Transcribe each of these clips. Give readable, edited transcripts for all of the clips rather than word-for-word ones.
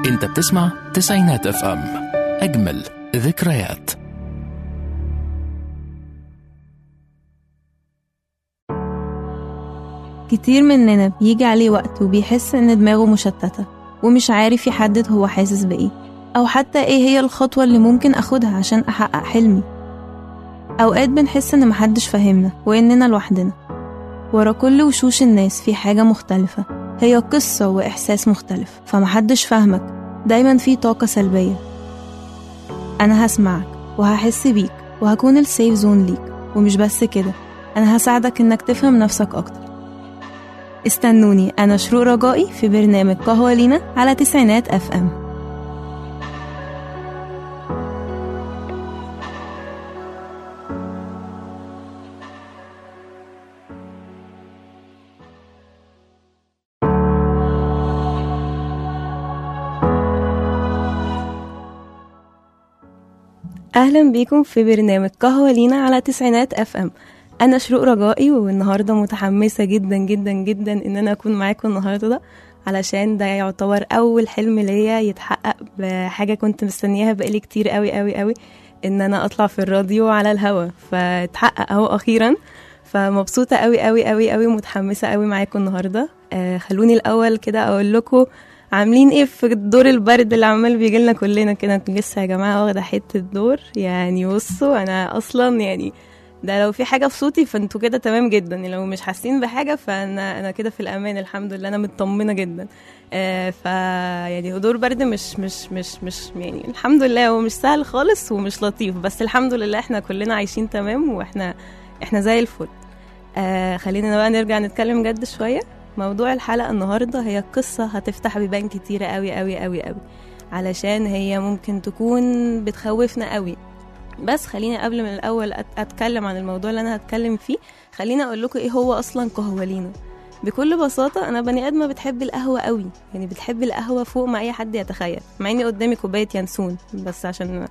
انت بتسمع تسعينات اف ام، اجمل ذكريات. كتير مننا بيجي عليه وقت وبيحس ان دماغه مشتتة ومش عارف يحدد هو حاسس بايه، او حتى ايه هي الخطوة اللي ممكن اخدها عشان احقق حلمي. اوقات بنحس ان محدش فاهمنا واننا لوحدنا. ورا كل وشوش الناس في حاجة مختلفة، هي قصة واحساس مختلف، فمحدش فاهمك. دايما في طاقة سلبية. انا هسمعك وهحس بيك وهكون السيف زون ليك، ومش بس كده، انا هساعدك انك تفهم نفسك اكتر. استنوني، أنا شروق رجائي في برنامج قهوة لينا على تسعينات اف ام. أهلا بيكم في برنامج قهوة لينا على تسعينات اف ام. أنا شروق رجائي، والنهاردة متحمسة جدا جدا جدا إن أنا أكون معاكم النهاردة، علشان ده يعتبر أول حلم ليا يتحقق بحاجة كنت مستنياها بقالي كتير قوي قوي قوي، إن أنا أطلع في الراديو على الهوا، فتحقق أهو أخيرا. فمبسوطة قوي قوي قوي قوي، متحمسة قوي معاكم النهاردة. خلوني الأول كده أقول لكم عاملين ايه في الدور البرد اللي عمال بيجيلنا كلنا كده. لسه يا جماعة واخدة حتة دور، يعني بصوا أنا أصلا يعني ده لو في حاجة في صوتي فانتوا كده تمام جدا، لو مش حاسين بحاجة فأنا كده في الأمان، الحمد لله أنا مطمنة جدا. يعني دور برد مش يعني الحمد لله هو مش سهل خالص ومش لطيف، بس الحمد لله احنا كلنا عايشين تمام واحنا زي الفل. خلينا بقى نرجع نتكلم جد شوية. موضوع الحلقة النهاردة هي قصة هتفتح بيبان كتيرة قوي قوي قوي قوي، علشان هي ممكن تكون بتخوفنا قوي. بس خليني قبل من الأول أتكلم عن الموضوع اللي أنا هتكلم فيه، خليني أقول لكم إيه هو أصلا قهوة لينا. بكل بساطة أنا بني آدمة بتحب القهوة قوي، يعني بتحب القهوة فوق ما أي حد يتخيل، مع إني قدامي كوباية ينسون بس عشان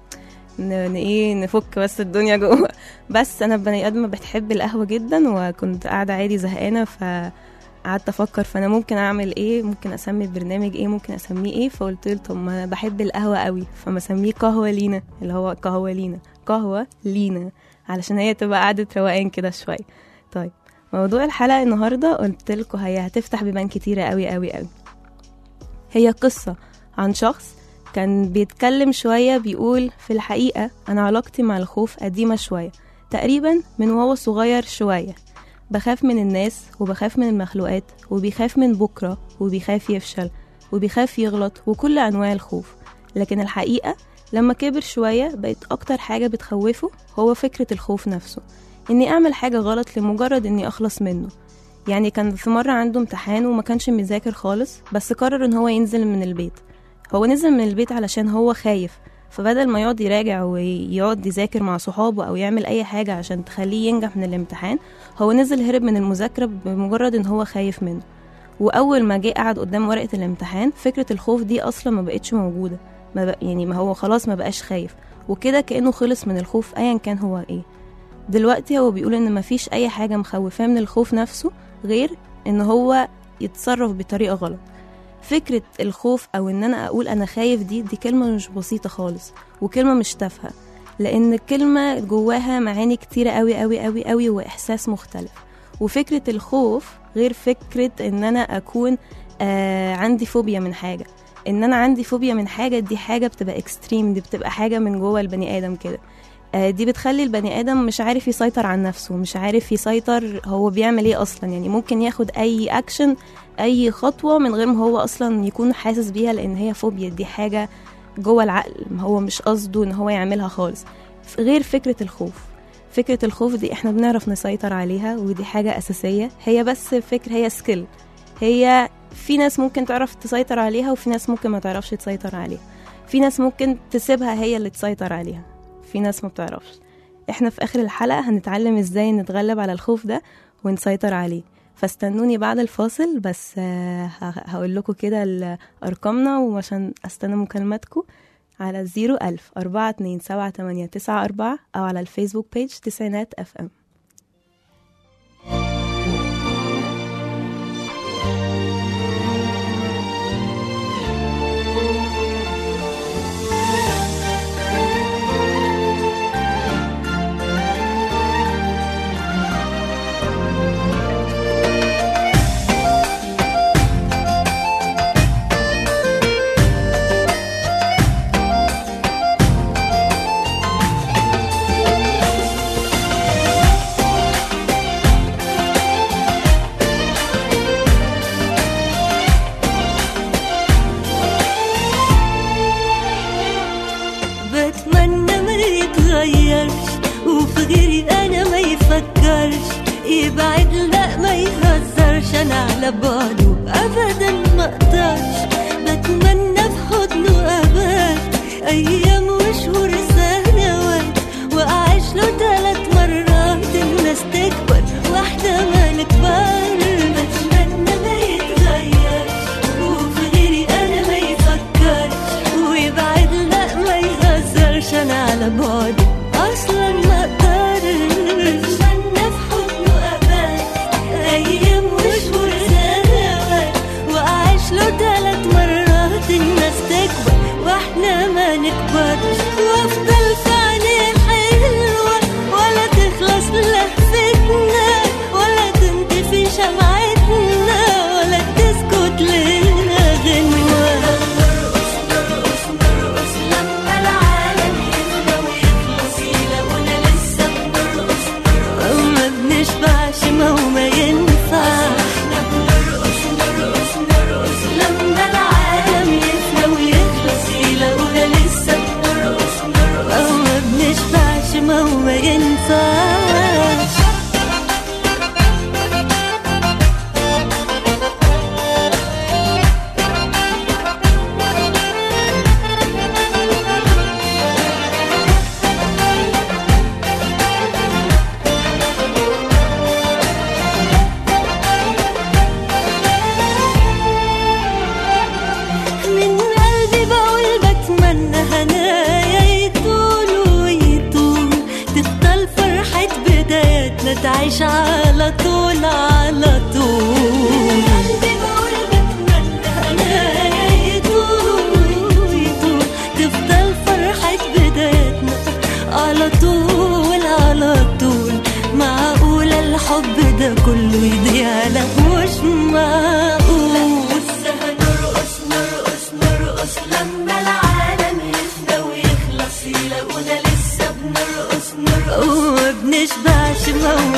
نفك بس الدنيا جوه. بس أنا بني آدمة بتحب القهوة جدا، وكنت قاعدة عادي زهقانة قعدت افكر فانا ممكن اعمل ايه، ممكن اسمي البرنامج ايه، ممكن اسميه ايه. فقلت له طب ما انا بحب القهوه قوي، فما اسميه قهوه لينا، اللي هو قهوه لينا، قهوه لينا، علشان هي تبقى قعده روقان كده شويه. طيب موضوع الحلقه النهارده قلت لكم هي هتفتح بيبان كتيره قوي قوي قوي. هي قصه عن شخص كان بيتكلم شويه، بيقول في الحقيقه انا علاقتي مع الخوف قديمه شويه، تقريبا من وهو صغير شويه. بخاف من الناس وبخاف من المخلوقات، وبيخاف من بكرة، وبيخاف يفشل، وبيخاف يغلط، وكل أنواع الخوف. لكن الحقيقة لما كبر شوية بقت أكتر حاجة بتخوفه هو فكرة الخوف نفسه، إني أعمل حاجة غلط لمجرد إني أخلص منه. يعني كان في مرة عنده امتحان وما كانش مذاكر خالص، بس قرر إن هو ينزل من البيت. هو نزل من البيت علشان هو خايف، فبدل ما يقعد يراجع ويقعد يذاكر مع صحابه أو يعمل أي حاجة عشان تخليه ينجح من الامتحان، هو نزل هرب من المذاكرة بمجرد إن هو خايف منه. وأول ما جه قعد قدام ورقة الامتحان، فكرة الخوف دي أصلا ما بقتش موجودة. ما هو خلاص ما بقاش خايف، وكده كأنه خلص من الخوف أيا كان هو إيه. دلوقتي هو بيقول إن مفيش أي حاجة مخوفاه من الخوف نفسه غير إن هو يتصرف بطريقة غلط. فكرة الخوف أو إن أنا أقول أنا خايف دي كلمة مش بسيطة خالص، وكلمة مش تافهة، لأن الكلمة جواها معاني كتيرة قوي قوي قوي قوي وإحساس مختلف. وفكرة الخوف غير فكرة إن أنا أكون عندي فوبيا من حاجة. إن أنا عندي فوبيا من حاجة دي حاجة بتبقى اكستريم، دي بتبقى حاجة من جوا البني آدم كده. دي بتخلي البني آدم مش عارف يسيطر عن نفسه، مش عارف يسيطر هو بيعمل ايه أصلا. يعني ممكن ياخد أي أكشن، أي خطوة من غير ما هو أصلا يكون حاسس بيها، لأن هي فوبيا، دي حاجة جوه العقل، هو مش قصده إن هو يعملها خالص. غير فكرة الخوف. فكرة الخوف دي احنا بنعرف نسيطر عليها، ودي حاجة أساسية. هي بس فكرة، هي سكيل. هي في ناس ممكن تعرف تسيطر عليها، وفي ناس ممكن ما تعرفش تسيطر عليها. في ناس ممكن تسيبها هي اللي تسيطر عليها، في ناس ما بتعرفش. احنا في آخر الحلقة هنتعلم ازاي نتغلب على الخوف ده ونسيطر عليه. فاستنوني بعد الفاصل، بس هقول لكم كده أرقامنا وعشان أستنى مكالماتكم على 010427894 أو على الفيسبوك بيج تسعينات اف ام. انا على بعده ابدا ما اقدرش. بتمنى في حضنه ابات ايام وشهور سنوات، واعيش له 3 مرات الناس تكبر واحنا ما نكبر. بتمنى ما يتغير وفي غيري انا ما يفكرش، ويبعد لا ما يهزرش انا على بعده اصلا ما اقدرش. بتمنى في حضنه ابات ايام وشهور سنوات، واعيش له 3 مرات الناس تكبر واحنا ما نكبرش. وافضل في عينيه حلوة ولا تخلص لهفتنا، ولا تنطفي شمعتنا، ولا تسكت لنا غنوة. نرقص نرقص نرقص لما العالم يفنى ويخلص، يلاقونا لسه بنرقص نرقص ما بنشبعش ما هو ما ينفعش. احنا بنرقص نرقص نرقص لما العالم يفنى ويخلص، يلاقونا لسه بنرقص نرقص ما بنشبعش ما هو ما ينفعش. من قلبي بقول بتمنى هنايا يطول ويطول، تفضل فرحة بداياتنا تعيش على طول على طول. من قلبي بقول بتمنى هنايا يطول ويطول، تفضل فرحة بداياتنا على طول على طول. معقولة الحب ده كله يضيع؟ لا مش معقول. لسه هنرقص نرقص نرقص لما العالم يفنى ويخلص، يلاقونا لسه بنرقص نرقص وما بنشبعش ما هو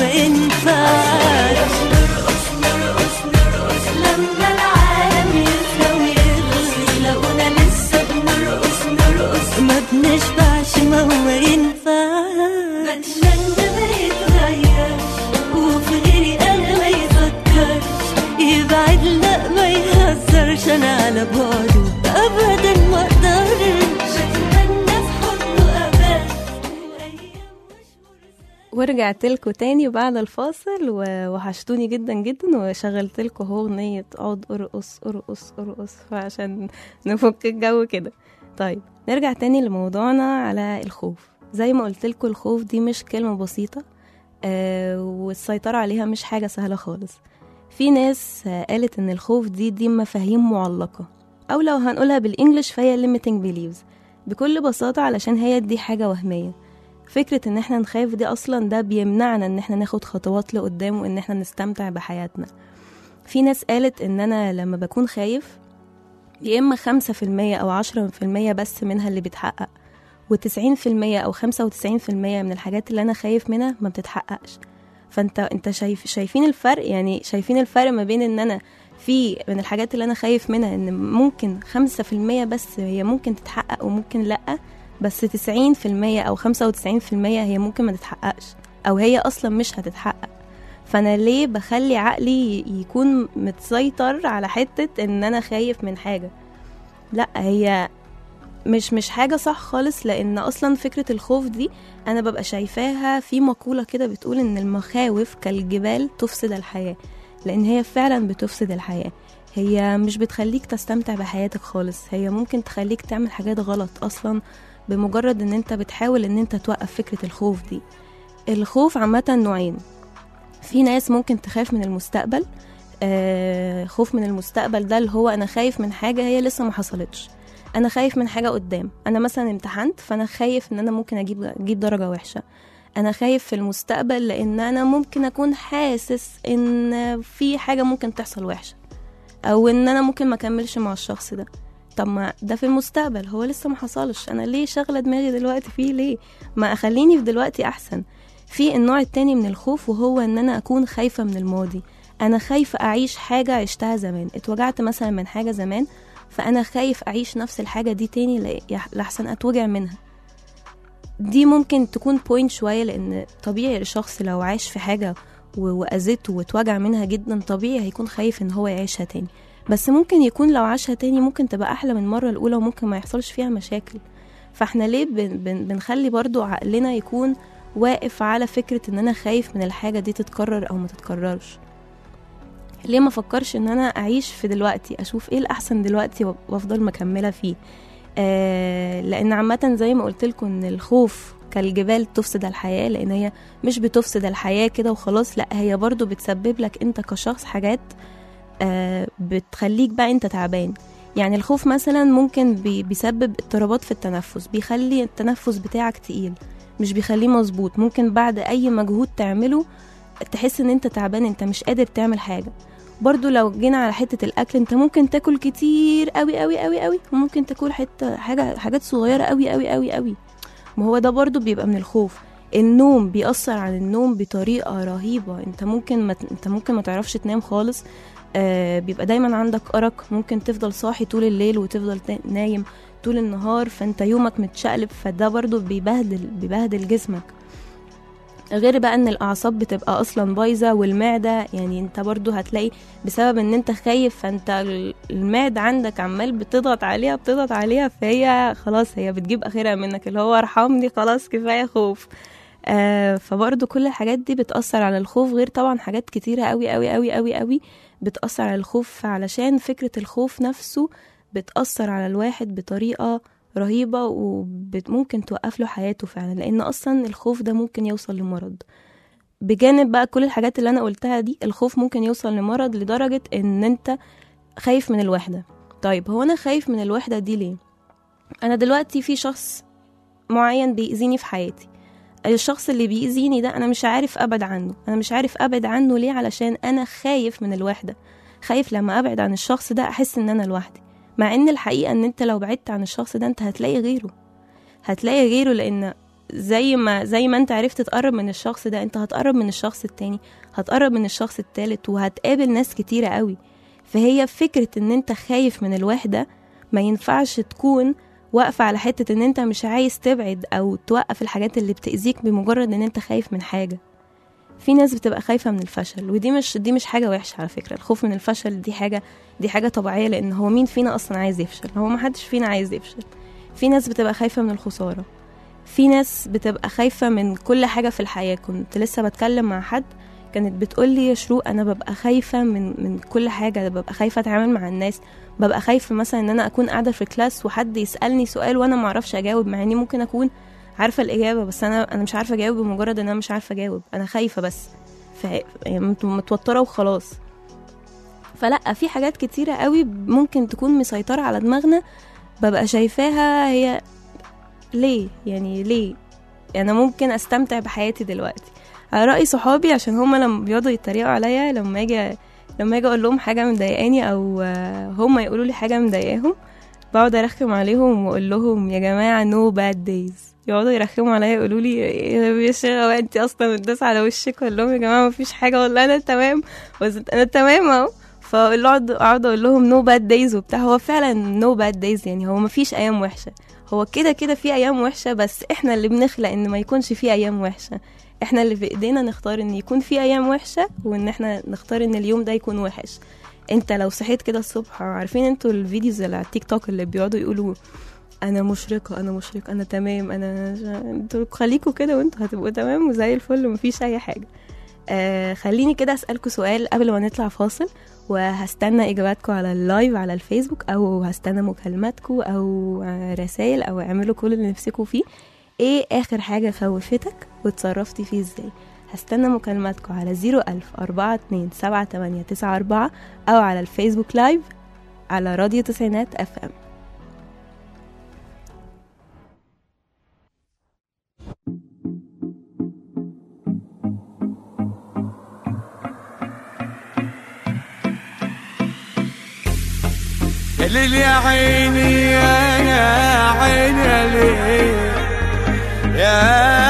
ينفعش. نرقص نرقص نرقص لما العالم يفنى ويخلص، يلاقونا لسه بنرقص نرقص ما بنشبعش ما هو ينفعش. بتمنى ما يتغيرش وفي غيري انا ما يفكرش، يبعد لا ما يهزرش انا على بعده ابدا ما اقدرش. بتمنى في حضنه ابات ايام وشهور. ورجعت لكم تاني بعد الفاصل ووحشتوني جدا جدا، وشغلت لكم اهو اغنيه اقعد ارقص ارقص ارقص عشان نفك الجو كده. طيب نرجع تاني لموضوعنا على الخوف. زي ما قلت لكم الخوف دي مش كلمه بسيطه، والسيطره عليها مش حاجه سهله خالص. في ناس قالت ان الخوف دي مفاهيم معلقه، او لو هنقولها بالانجلش فهي limiting beliefs بكل بساطه، علشان هي دي حاجه وهميه. فكرة ان احنا نخاف دي اصلا ده بيمنعنا ان احنا ناخد خطوات لقدام وان احنا نستمتع بحياتنا. في ناس قالت ان انا لما بكون خايف يا اما 5% او 10% بس منها اللي بيتحقق، و90% او 95% من الحاجات اللي انا خايف منها ما بتتحققش. فانت شايفين الفرق؟ يعني شايفين الفرق ما بين ان انا في من الحاجات اللي انا خايف منها ان ممكن 5% بس هي ممكن تتحقق وممكن لأ، بس 90% أو 95% هي ممكن ما تتحققش أو هي أصلا مش هتتحقق. فأنا ليه بخلي عقلي يكون متسيطر على حتة إن أنا خايف من حاجة؟ لأ، هي مش حاجة صح خالص. لأن أصلا فكرة الخوف دي أنا ببقى شايفاها في مقولة كده بتقول إن المخاوف كالجبال تفسد الحياة، لأن هي فعلا بتفسد الحياة. هي مش بتخليك تستمتع بحياتك خالص، هي ممكن تخليك تعمل حاجات غلط أصلا بمجرد ان انت بتحاول ان انت توقف فكرة الخوف دي. الخوف عامة نوعين. في ناس ممكن تخاف من المستقبل. خوف من المستقبل ده اللي هو انا خايف من حاجة هي لسه ما حصلتش. انا خايف من حاجة قدام، انا مثلا امتحنت فانا خايف ان انا ممكن اجيب درجة وحشة. انا خايف في المستقبل لان انا ممكن اكون حاسس ان في حاجة ممكن تحصل وحشة، او ان انا ممكن ما اكملش مع الشخص ده. طب ما ده في المستقبل، هو لسه ما حصلش، انا ليه شغله دماغي دلوقتي فيه؟ ليه ما اخليني في دلوقتي احسن؟ في النوع التاني من الخوف وهو ان انا اكون خايفه من الماضي. انا خايفه اعيش حاجه عشتها زمان، اتوجعت مثلا من حاجه زمان، فانا خايف اعيش نفس الحاجه دي تاني لحسن اتوجع منها. دي ممكن تكون بوينت شويه، لان طبيعي الشخص لو عاش في حاجه وأذته وتوجع منها جدا، طبيعي هيكون خايف ان هو يعيشها تاني. بس ممكن يكون لو عاشها تاني ممكن تبقى أحلى من المرة الأولى وممكن ما يحصلش فيها مشاكل. فاحنا ليه بنخلي برضو عقلنا يكون واقف على فكرة ان انا خايف من الحاجة دي تتكرر او ما تتكررش؟ ليه ما فكرش ان انا اعيش في دلوقتي، اشوف ايه الاحسن دلوقتي وافضل مكملة فيه؟ لان عامة زي ما قلت لكم ان الخوف كالجبال تفسد الحياة، لان هي مش بتفسد الحياة كده وخلاص، لا هي برضو بتسبب لك انت كشخص حاجات بتخليك بقى انت تعبان. يعني الخوف مثلا ممكن بيسبب اضطرابات في التنفس، بيخلي التنفس بتاعك تقيل، مش بيخليه مظبوط. ممكن بعد اي مجهود تعمله تحس ان انت تعبان، انت مش قادر تعمل حاجة. برضو لو جينا على حتة الاكل، انت ممكن تاكل كتير قوي قوي قوي قوي، وممكن تاكل حاجات صغيرة قوي قوي قوي قوي. ما هو ده برضو بيبقى من الخوف. النوم بيأثر على النوم بطريقة رهيبة، انت ممكن ما تعرفش تنام خالص. بيبقى دايما عندك أرق، ممكن تفضل صاحي طول الليل وتفضل نايم طول النهار، فانت يومك متشقلب، فده برضو بيبهدل جسمك. غير بقى ان الأعصاب بتبقى أصلا بايظة، والمعدة يعني انت برضو هتلاقي بسبب ان انت خايف، فانت المعدة عندك عمال بتضغط عليها، فهي خلاص هي بتجيب آخرها منك، اللي هو ارحمني خلاص كفاية خوف. فبرضو كل الحاجات دي بتأثر على الخوف، غير طبعا حاجات كتيرة قوي قوي قوي قوي قوي بتأثر على الخوف. علشان فكرة الخوف نفسه بتأثر على الواحد بطريقة رهيبة، وممكن توقف له حياته فعلا، لأن أصلا الخوف ده ممكن يوصل لمرض. بجانب بقى كل الحاجات اللي أنا قلتها دي، الخوف ممكن يوصل لمرض لدرجة إن أنت خايف من الوحدة. طيب هو أنا خايف من الوحدة دي ليه؟ أنا دلوقتي في شخص معين بيأذيني في حياتي، الشخص اللي بيأذيني ده أنا مش عارف أبعد عنه ليه؟ علشان أنا خايف من الوحدة، خايف لما أبعد عن الشخص ده أحس إن أنا لوحدي. مع إن الحقيقة إن أنت لو بعدت عن الشخص ده أنت هتلاقي غيره، لأن زي ما أنت عرفت تقرب من الشخص ده، أنت هتقرب من الشخص التاني، هتقرب من الشخص التالت، وهتقابل ناس كتيرة قوي. فهي فكرة إن أنت خايف من الوحدة ما ينفعش تكون واقفة على حتة ان انت مش عايز تبعد او توقف الحاجات اللي بتأذيك بمجرد ان انت خايف من حاجة. في ناس بتبقى خايفة من الفشل، ودي مش حاجة وحشة على فكرة. الخوف من الفشل دي حاجة طبيعية، لان هو مين فينا اصلا عايز يفشل؟ هو محدش فينا عايز يفشل. في ناس بتبقى خايفة من الخسارة، في ناس بتبقى خايفة من كل حاجة في الحياة. كنت لسه بتكلم مع حد كانت بتقولي يا شروق انا ببقى خايفة من كل حاجة، ببقى خايفة اتعامل مع الناس، ببقى خايفة مثلا ان انا اكون قاعدة في كلاس وحد يسألني سؤال وانا معرفش اجاوب، مع اني ممكن اكون عارفة الاجابة، بس انا مش عارفة اجاوب بمجرد ان انا مش عارفة اجاوب، انا خايفة بس متوترة وخلاص. فلا، في حاجات كتيرة قوي ممكن تكون مسيطرة على دماغنا ببقى شايفاها هي ليه انا ممكن استمتع بحياتي دلوقتي على رأي صحابي، عشان هما لما بيقعدوا يتريقوا عليا لما اجي اقول لهم حاجه مضايقاني او هما يقولوا لي حاجه مضايقاهم، بقعد ارخم عليهم واقول لهم يا جماعه نو باد دايز. يقعدوا يرخموا عليا يقولوا لي يا شيخه انت اصلا متداس على وشك، اقول لهم يا جماعه ما فيش حاجه والله انا تمام اهو. فاقعد اقول لهم نو باد دايز وبتاع. هو فعلا نو باد دايز، يعني هو ما فيش ايام وحشه، هو كده في ايام وحشه، بس احنا اللي بنخلق ان ما يكونش في ايام وحشه. احنا اللي في ايدينا نختار ان يكون في ايام وحشه، وان احنا نختار ان اليوم ده يكون وحش. انت لو صحيت كده الصبح، عارفين انتوا الفيديوز اللي على التيك توك اللي بيقعدوا يقولوا انا مشرقه انا تمام، انتوا خليكوا كده وانتوا هتبقوا تمام وزي الفل ومفيش اي حاجه. خليني كده اسالكوا سؤال قبل ما نطلع فاصل، وهستنى اجاباتكم على اللايف على الفيسبوك، او هستنى مكالماتكم او رسائل، او اعملوا كل اللي نفسكوا فيه. ايه اخر حاجه خوفتك وتصرفتي فيه ازاي؟ هستنى مكالماتكم على 010427894 او على الفيسبوك لايف على راديو تسعينات اف ام. يا ليل يا عيني يا عيني يا ليل يا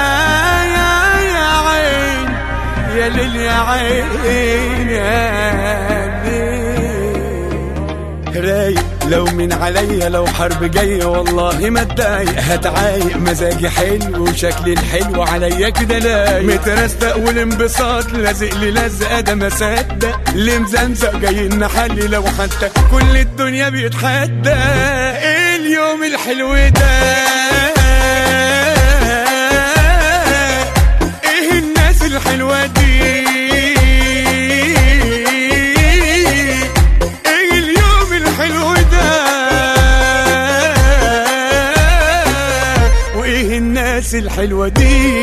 عين يا ليل يا عين يا ليل رايق لو من عليا لو حرب جاية والله ما اتضايق، هتعايق مزاجي حلو وشكلي الحلو عليا كده لايق، مترستق والانبساط لازق لي لزقة ده ما صدق، اللي مزمزق جاي نحلي لو حتى كل الدنيا بيتحدى. ايه اليوم الحلو ده، ايه الناس الحلوة دي، ايه اليوم الحلو ده، وايه الناس الحلوة دي.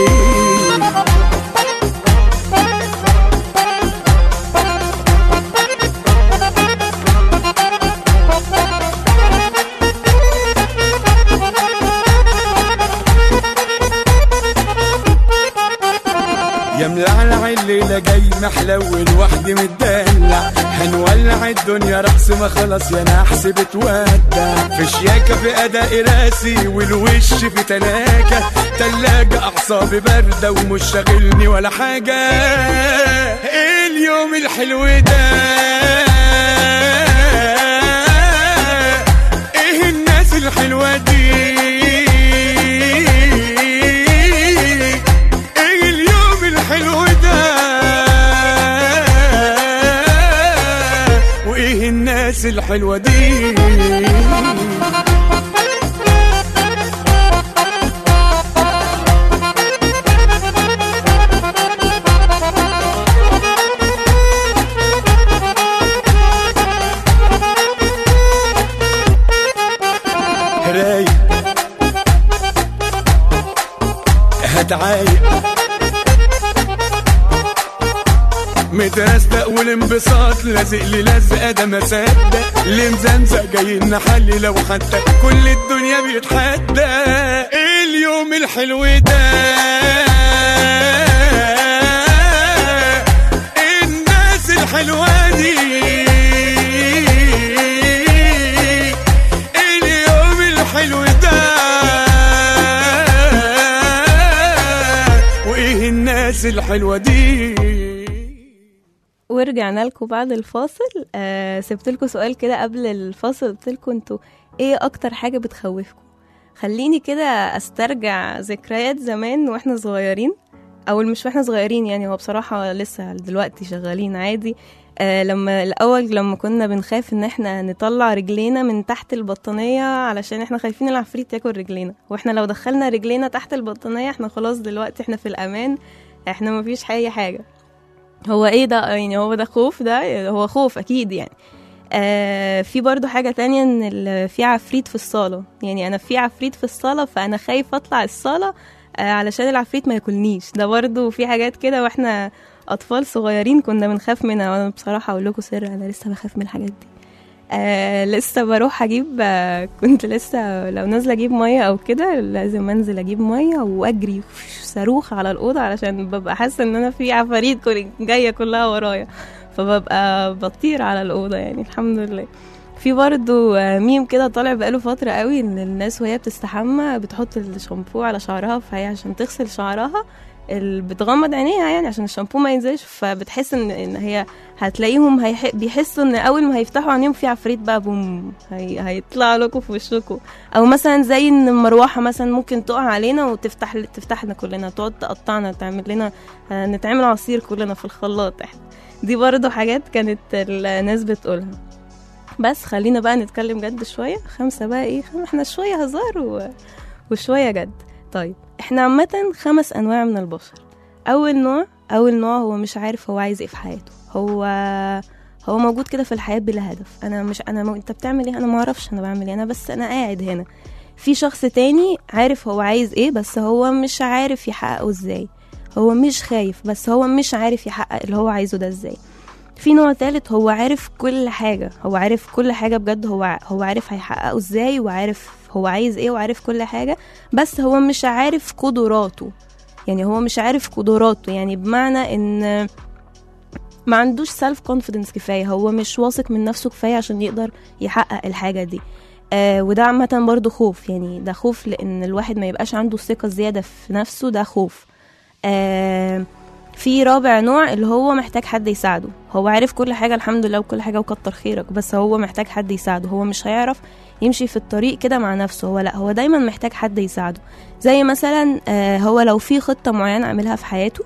يا ملعلع الليلة جاي محلول وحدي متدلع، هنولع الدنيا رقص ما خلص يا نحس بتودع، في شياكة في أداء راسي والوش في تلاجة أعصابي باردة ومش شاغلني ولا حاجة. إيه اليوم الحلو ده، إيه الناس الحلوة دي، حلو ده، وايه الناس الحلوة دي. رايق هتعايق مترستق والانبساط لازق لي لزقة ده ما صدق، اللي مزمزق جاي نحلي لو حتى كل الدنيا بيتحدى. ايه اليوم الحلو ده، ايه الناس الحلوة دي، ايه اليوم الحلو ده، وايه الناس الحلوة دي. ورجعنا لكم بعد الفاصل. سبت لكم سؤال كده قبل الفاصل، قلت لكم انتوا ايه اكتر حاجة بتخوفكم؟ خليني كده استرجع ذكريات زمان واحنا صغيرين، او مش واحنا صغيرين يعني، هو بصراحة لسه دلوقتي شغالين عادي. لما الاول لما كنا بنخاف ان احنا نطلع رجلينا من تحت البطانية علشان احنا خايفين العفريت ياكل رجلينا، واحنا لو دخلنا رجلينا تحت البطانية احنا خلاص دلوقتي احنا في الامان، احنا مفيش اي حاجة. هو ايه ده يعني، هو ده خوف، ده هو خوف اكيد يعني. في برضو حاجة تانية ان في عفريت في الصالة، يعني انا في عفريت في الصالة فانا خايف اطلع الصالة علشان العفريت ما ياكلنيش. ده برضو في حاجات كده واحنا اطفال صغيرين كنا بنخاف منها، وانا بصراحة اقول لكم سر انا لسه بخاف من الحاجات دي. لسه بروح اجيب كنت لسه لو نازله اجيب ميه او كده لازم انزل اجيب ميه واجري صاروخ على الاوضه علشان ببقى حاسه ان انا في عفاريت جايه كلها ورايا، فببقى بطير على الاوضه يعني الحمد لله. في برضو ميم كده طالع بقاله فتره قوي ان الناس وهي بتستحمى بتحط الشامبو على شعرها، فهي عشان تغسل شعرها بتغمض عينيها يعني عشان الشامبو ما ينزلش، فبتحس ان هي هتلاقيهم بيحسوا ان اول ما هيفتحوا عينيهم في عفريت بقى بوم هيطلع لكم في وشكم. او مثلا زي ان المروحه مثلا ممكن تقع علينا وتفتحنا كلنا، تقعد تقطعنا، تعمل لنا نتعمل عصير كلنا في الخلاط احنا. دي برضو حاجات كانت الناس بتقولها. بس خلينا بقى نتكلم جد شويه. 5 بقى ايه، احنا شويه هزار وشويه جد. طيب احنا عامة 5 أنواع من البشر. أول نوع هو مش عارف هو عايز ايه في حياته، هو موجود كده في الحياة بلا هدف. انت بتعمل ايه، انا ما اعرفش انا بعمل ايه، انا بس انا قاعد هنا. في شخص تاني عارف هو عايز ايه بس هو مش عارف يحققه ازاي، هو مش خايف بس هو مش عارف يحقق اللي هو عايزه ده ازاي. في نوع ثالث هو عارف كل حاجة، هو عارف كل حاجة بجد، هو عارف هيحققه ازاي وعارف هو عايز ايه وعارف كل حاجة، بس هو مش عارف قدراته. يعني هو مش عارف قدراته، يعني بمعنى ان ما عندوش سيلف كونفيدنس كفاية، هو مش واثق من نفسه كفاية عشان يقدر يحقق الحاجة دي. وده عامة برضو خوف، يعني ده خوف لان الواحد ما يبقاش عنده ثقة زيادة في نفسه، ده خوف. في رابع نوع اللي هو محتاج حد يساعده، هو عارف كل حاجة الحمد لله وكل حاجة وكتر خيرك، بس هو محتاج حد يساعده، هو مش هيعرف يمشي في الطريق كده مع نفسه، هو لا، هو دايما محتاج حد يساعده. زي مثلا هو لو في خطة معينة عملها في حياته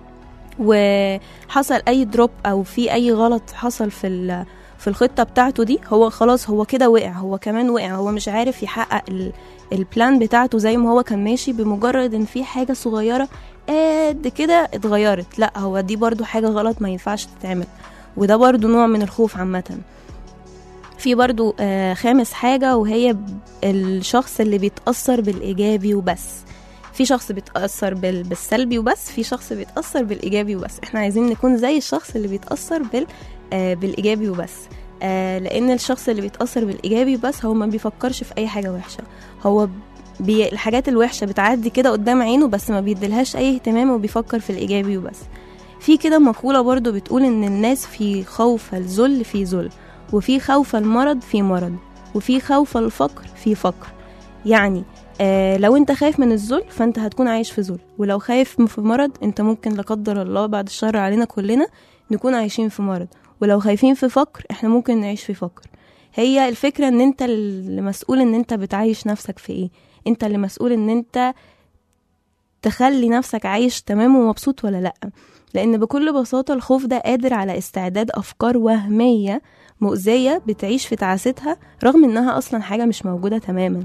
وحصل اي دروب او في اي غلط حصل في الخطة بتاعته دي، هو خلاص هو كده وقع، هو كمان وقع، هو مش عارف يحقق البلان بتاعته زي ما هو كان ماشي، بمجرد ان في حاجة صغيرة قد كده اتغيرت، لا هو دي برضو حاجة غلط ما ينفعش تتعمل، وده برضو نوع من الخوف عامة. في برضو خامس حاجة وهي الشخص اللي بيتأثر بالإيجابي وبس. في شخص بيتأثر بالسلبي وبس، في شخص بيتأثر بالإيجابي وبس. احنا عايزين نكون زي الشخص اللي بيتأثر بالإيجابي وبس، لأن الشخص اللي بيتأثر بالإيجابي بس هو ما بيفكرش في أي حاجة وحشة، هو الحاجات الوحشة بتعدي كده قدام عينه بس ما بيديلهاش أي اهتمام وبيفكر في الإيجابي وبس. في كده مقولة برضو بتقول إن الناس في خوف الذل في ذل، وفي خوف المرض في مرض، وفي خوف الفقر في فقر. يعني لو انت خايف من الذل فانت هتكون عايش في ذل، ولو خايف في مرض انت ممكن لا قدر الله بعد الشر علينا كلنا نكون عايشين في مرض، ولو خايفين في فقر احنا ممكن نعيش في فقر. هي الفكرة ان انت اللي مسؤول ان انت بتعيش نفسك في ايه، انت اللي مسؤول ان انت تخلي نفسك عايش تمام ومبسوط ولا لأ. لان بكل بساطة الخوف ده قادر على استعداد افكار وهمية مؤذية بتعيش في تعاستها رغم انها اصلا حاجة مش موجودة تماما.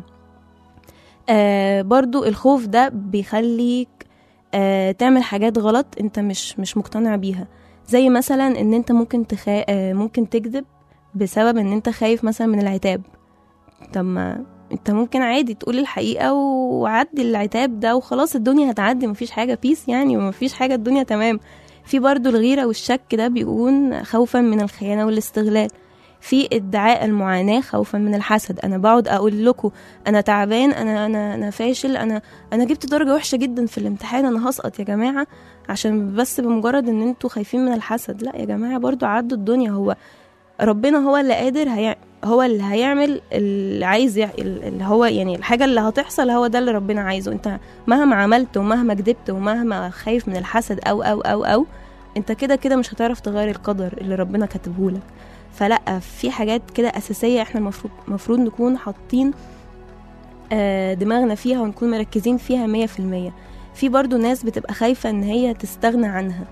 برضو الخوف ده بيخليك تعمل حاجات غلط انت مش مقتنع بيها، زي مثلا ان انت ممكن تكذب بسبب ان انت خايف مثلا من العتاب. طب ما انت ممكن عادي تقول الحقيقة وعدي العتاب ده وخلاص الدنيا هتعدي، مفيش حاجة بيس يعني، ومفيش حاجة الدنيا تمام. في برضو الغيرة والشك ده بيكون خوفا من الخيانة والاستغلال. في ادعاء المعاناة خوفا من الحسد، انا بقعد اقول لكم انا تعبان، انا فاشل، انا جبت درجة وحشة جدا في الامتحان، انا هسقط يا جماعة، عشان بس بمجرد ان انتوا خايفين من الحسد. لا يا جماعة، برضو عدوا الدنيا، هو ربنا هو اللي قادر هو اللي هيعمل اللي عايز اللي هو يعني الحاجة اللي هتحصل هو ده اللي ربنا عايزه. انت مهما عملت ومهما كدبت ومهما خايف من الحسد او انت كده مش هتعرف تغير القدر اللي ربنا كاتبهولك. فلا، في حاجات كده أساسية احنا المفروض نكون حاطين دماغنا فيها ونكون مركزين فيها 100%. في برضو ناس بتبقى خايفة ان هي تستغنى عنها،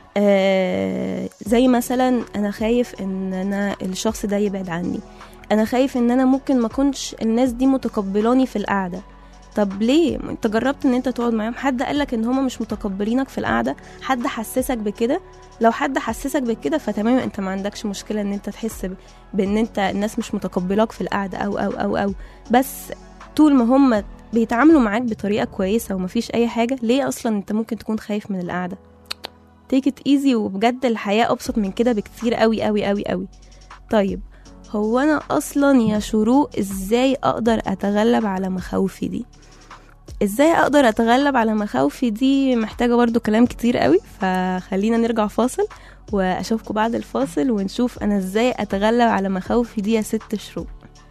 زي مثلا انا خايف ان انا الشخص ده يبعد عني، انا خايف ان انا ممكن ما كنتش الناس دي متقبلاني في القعدة. طب ليه؟ انت جربت ان انت تقعد معاهم؟ حد قالك ان هما مش متقبلينك في القعدة؟ حد حسسك بكده؟ لو حد حسسك بكده فتمام، انت ما عندكش مشكلة ان انت تحس بان انت الناس مش متقبلاك في القعدة او بس طول ما هم بيتعاملوا معاك بطريقة كويسة ومفيش اي حاجة، ليه اصلا انت ممكن تكون خايف من القعدة؟ take it easy، وبجد الحياة ابسط من كده بكتير قوي. طيب هو انا اصلا يا شروق ازاي اقدر اتغلب على مخاوفي دي؟ ازاي اقدر اتغلب على مخاوفي دي محتاجة برضو كلام كتير قوي، فخلينا نرجع فاصل واشوفكم بعد الفاصل ونشوف انا ازاي اتغلب على مخاوفي دي يا ست شروق.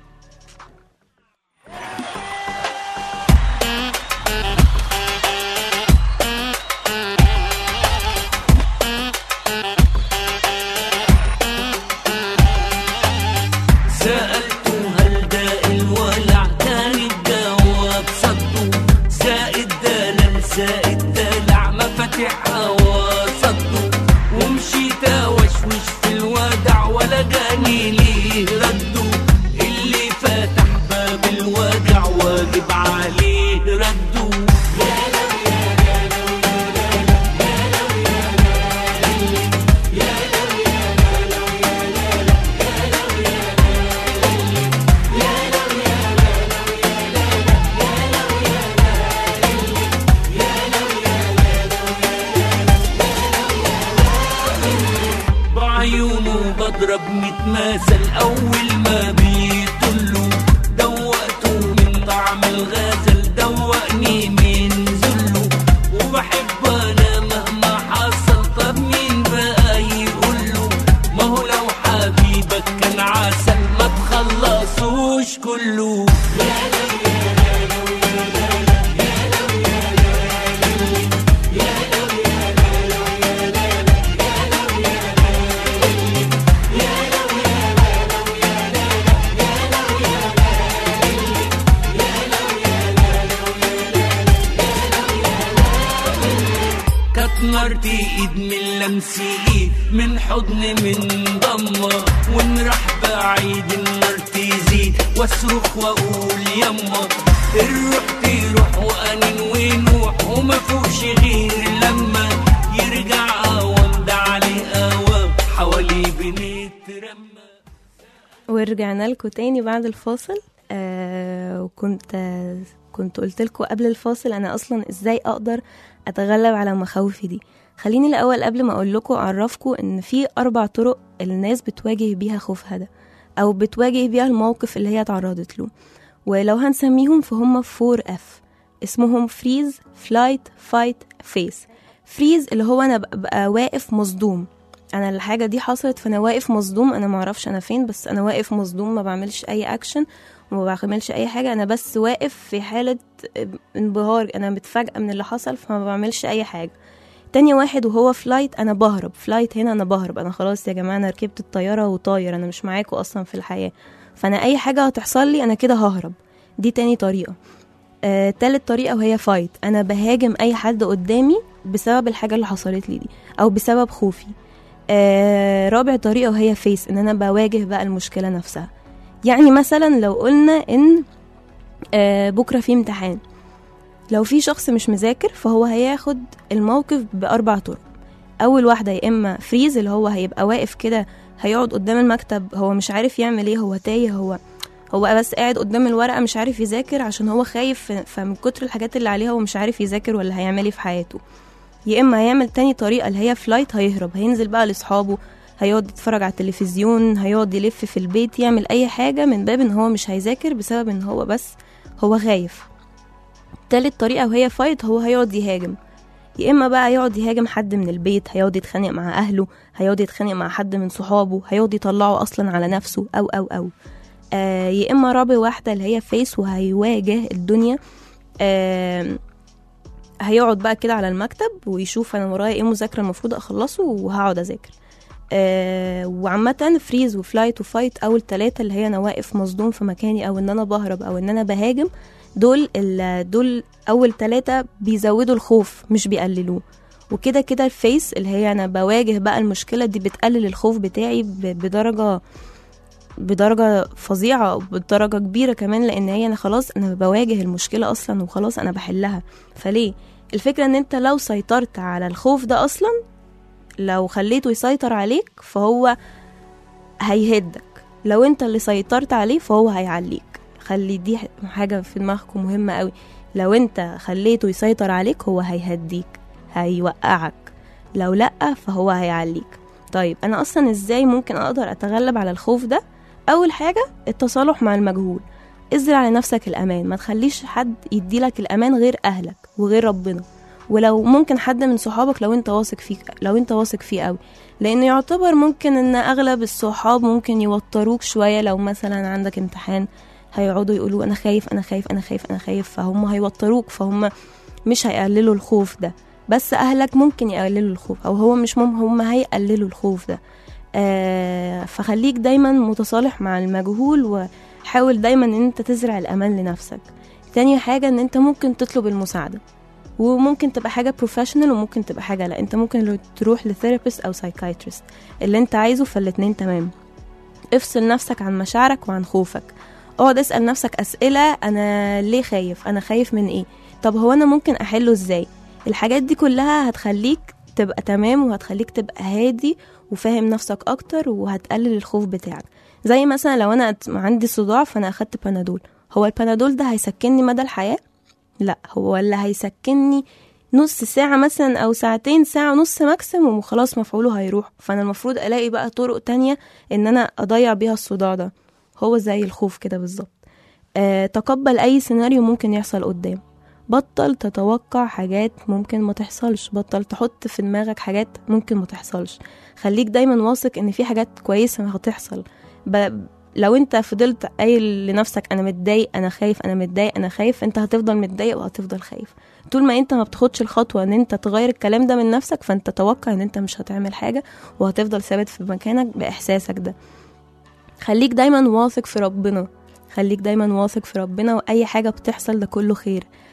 بضرب متماثل أول ما بيطلوا، دوقته من طعم الغزل، دوقني من ذله، وبحب أنا مهما حصل. طب مين بقى يقوله؟ ما هو لو حبيبك كان عسل ما تخلصوش كله. نهار ايد من لمس ايد، من حضن من ضمة، ونروح بعيد النار تزيد، واصرخ واقول يما الروح تروح وانين ونوح، وما فوقش غير لما يرجع اوام، ده عليه اوام حواليه بنترمى. ورجعنا لكم تاني بعد الفاصل. كنت قلت لكم قبل الفاصل انا اصلا ازاي اقدر اتغلب على مخاوفي دي. خليني الاول قبل ما اقول لكم اعرفكم ان في 4 طرق الناس بتواجه بيها خوفها ده، او بتواجه بيها الموقف اللي هي تعرضت له، ولو هنسميهم فهم 4F. اسمهم فريز، فلايت، فايت، فيس. فريز اللي هو انا ببقى واقف مصدوم، انا الحاجه دي حصلت فانا واقف مصدوم، انا معرفش انا فين بس انا واقف مصدوم، ما بعملش اي اكشن وما بعملش اي حاجه، انا بس واقف في حاله انبهار، انا متفاجئه من اللي حصل فما بعملش اي حاجه. تاني واحد وهو فلايت، انا بهرب. فلايت هنا انا بهرب، انا خلاص يا جماعه انا ركبت الطياره وطاير، انا مش معاكم اصلا في الحياه، فانا اي حاجه هتحصل لي انا كده ههرب. دي تاني طريقه. تالت طريقه وهي فايت، انا بهاجم اي حد قدامي بسبب الحاجه اللي حصلت لي دي او بسبب خوفي. رابع طريقه وهي فيس، ان انا بواجه بقى المشكله نفسها. يعني مثلا لو قلنا ان بكره في امتحان، لو في شخص مش مذاكر فهو هياخد الموقف ب4 طرق. اول واحده يا اما فريز اللي هو هيبقى واقف كده، هيقعد قدام المكتب هو مش عارف يعمل ايه، هو تايه، هو بس قاعد قدام الورقه مش عارف يذاكر عشان هو خايف، فمن كتر الحاجات اللي عليها هو مش عارف يذاكر ولا هيعمل ايه في حياته. يا اما هيعمل تاني طريقه اللي هي فلايت، هيهرب، هينزل بقى لاصحابه، هيقعد يتفرج على التلفزيون، هيقعد يلف في البيت، يعمل اي حاجه من باب ان هو مش هيذاكر بسبب ان هو بس هو خايف. تالت طريقه وهي فايت، هو هيقعد يهاجم. يا اما بقى يقعد يهاجم حد من البيت، هيقعد يتخانق مع اهله، هيقعد يتخانق مع حد من صحابه، هيقعد يطلعه اصلا على نفسه او يا اما رابع واحده اللي هي فيس، وهيواجه الدنيا. هيقعد بقى كده على المكتب ويشوف انا ورايا ايه مذاكره المفروض اخلصه وهقعد اذاكر. وعامه فريز وفلايت وفايت، اول 3 اللي هي انا واقف مصدوم في مكاني، او ان انا بهرب، او ان انا بهاجم، دول اول 3 بيزودوا الخوف مش بيقللوه. وكده كده الفيس اللي هي انا بواجه بقى المشكله دي بتقلل الخوف بتاعي بدرجه فظيعه، بدرجه كبيره كمان، لان هي انا خلاص انا بواجه المشكله اصلا وخلاص انا بحلها. فليه الفكره ان انت لو سيطرت على الخوف ده اصلا، لو خليته يسيطر عليك فهو هيهدك، لو انت اللي سيطرت عليه فهو هيعليك. خلي دي حاجه في دماغكم مهمه قوي، لو انت خليته يسيطر عليك هو هيهديك هيوقعك، لو لا فهو هيعليك. طيب انا اصلا ازاي ممكن اقدر اتغلب على الخوف ده؟ اول حاجه التصالح مع المجهول. ازرع على نفسك الامان، ما تخليش حد يديلك الامان غير اهلك وغير ربنا، ولو ممكن حد من صحابك لو انت واثق فيه قوي، لان يعتبر ممكن ان اغلب الصحاب ممكن يوتروك شويه. لو مثلا عندك امتحان هيقعدوا يقولوا انا خايف انا خايف انا خايف انا خايف، فهم هيوتروك، فهم مش هيقللوا الخوف ده. بس اهلك ممكن يقللوا الخوف، او هو مش هم هيقللوا الخوف ده. فخليك دايما متصالح مع المجهول، وحاول دايما ان انت تزرع الامان لنفسك. تاني حاجة ان انت ممكن تطلب المساعدة، وممكن تبقى حاجة بروفيشنال وممكن تبقى حاجة لا، انت ممكن تروح لثيرابيست او سايكايتريست، اللي انت عايزه، فالاتنين تمام. افصل نفسك عن مشاعرك وعن خوفك، اقعد اسأل نفسك اسئلة، انا ليه خايف؟ انا خايف من ايه؟ طب هو انا ممكن احله ازاي؟ الحاجات دي كلها هتخليك تبقى تمام، وهتخليك تبقى هادي وفاهم نفسك اكتر، وهتقلل الخوف بتاعك. زي مثلا لو انا عندي صداع فانا اخدت بنادول، هو البنادول ده هيسكنني مدى الحياة؟ لا، هو اللي هيسكنني نص ساعة مثلا او ساعتين، ساعة ونص ماكسيموم وخلاص مفعوله هيروح. فانا المفروض الاقي بقى طرق تانية ان انا اضيع بيها الصداع ده. هو زي الخوف كده بالظبط. تقبل اي سيناريو ممكن يحصل قدام، بطل تتوقع حاجات ممكن ما تحصلش، بطل تحط في دماغك حاجات ممكن ما تحصلش. خليك دايما واثق ان في حاجات كويسة هتحصل. لو انت فضلت قايل لنفسك انا متضايق انا خايف انا متضايق انا خايف، انت هتفضل متضايق وهتفضل خايف. طول ما انت ما بتاخدش الخطوة ان انت تغير الكلام ده من نفسك، فانت توقع ان انت مش هتعمل حاجة وهتفضل ثابت في مكانك باحساسك ده. خليك دايما واثق في ربنا، خليك دايما واثق في ربنا، واي حاجة بتحصل ده كله خير.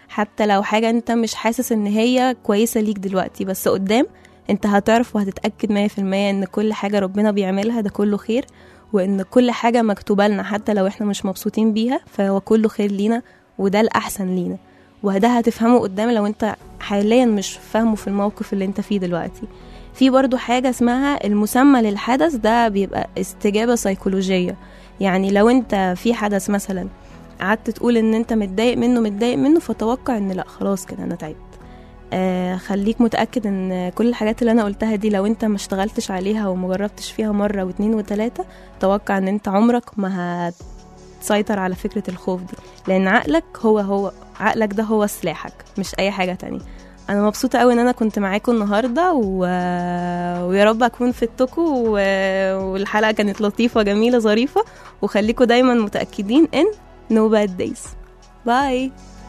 حتى لو حاجة انت مش حاسس ان هي كويسة ليك دلوقتي، بس قدام انت هتعرف وهتتأكد 100% ان كل حاجة ربنا بيعملها ده كله خير، وان كل حاجة مكتوبة لنا حتى لو احنا مش مبسوطين بيها فهو كله خير لينا وده الأحسن لينا. وده هتفهمه قدام لو انت حاليا مش فاهمه في الموقف اللي انت فيه دلوقتي. في برضو حاجة اسمها المسمى للحدث، ده بيبقى استجابة سيكولوجية. يعني لو انت في حدث مثلا قعدت تقول ان انت متضايق منه فتوقع ان لا خلاص كده انا تعبت. خليك متأكد ان كل الحاجات اللي انا قلتها دي لو انت ما اشتغلتش عليها ومجربتش فيها مرة واثنين وثلاثة، توقع ان انت عمرك ما هتسيطر على فكرة الخوف دي، لان عقلك ده هو سلاحك مش اي حاجة تانية. انا مبسوطة قوي ان انا كنت معاكم النهاردة ويا رب اكون فدتكم والحلقة كانت لطيفة جميلة ظريفة، وخليكم دايما متأكدين ان no bad days. باي.